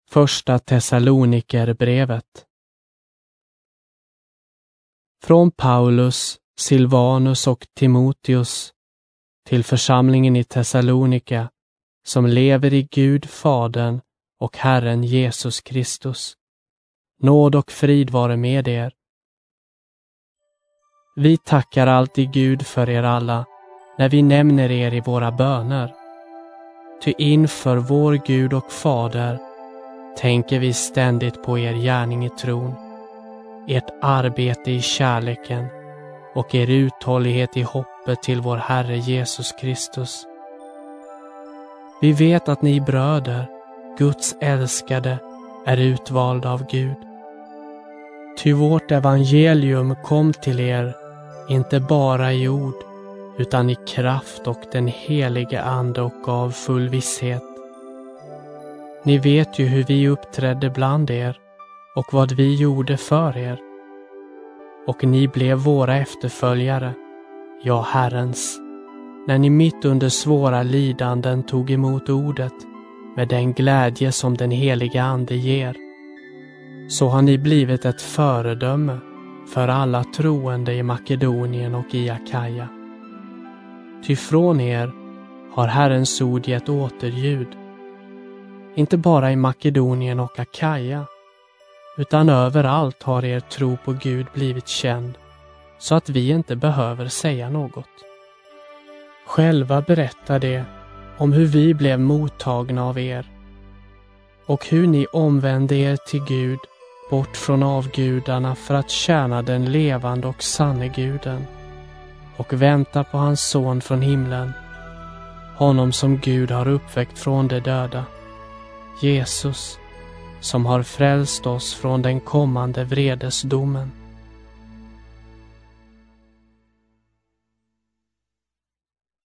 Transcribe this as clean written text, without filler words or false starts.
Första Thessalonikerbrevet. Från Paulus, Silvanus och Timoteus till församlingen i Thessalonika som lever i Gud Fadern och Herren Jesus Kristus. Nåd och frid vare med er. Vi tackar alltid Gud för er alla när vi nämner er i våra böner. Ty inför vår Gud och Fader tänker vi ständigt på er gärning i tron, ert arbete i kärleken och er uthållighet i hoppet till vår Herre Jesus Kristus. Vi vet att ni bröder, Guds älskade, är utvalda av Gud. Ty vårt evangelium kom till er, inte bara i ord, utan i kraft och den helige Ande och av full visshet. Ni vet ju hur vi uppträdde bland er och vad vi gjorde för er. Och ni blev våra efterföljare, ja Herrens, när ni mitt under svåra lidanden tog emot ordet med den glädje som den helige Ande ger. Så har ni blivit ett föredöme för alla troende i Makedonien och i Akaja. Ty från er har Herrens ord gett återljud, inte bara i Makedonien och Akaja, utan överallt har er tro på Gud blivit känd, så att vi inte behöver säga något. Själva berättar det om hur vi blev mottagna av er och hur ni omvände er till Gud bort från avgudarna för att tjäna den levande och sanne Guden och vänta på hans son från himlen, honom som Gud har uppväckt från de döda, Jesus, som har frälst oss från den kommande vredesdomen.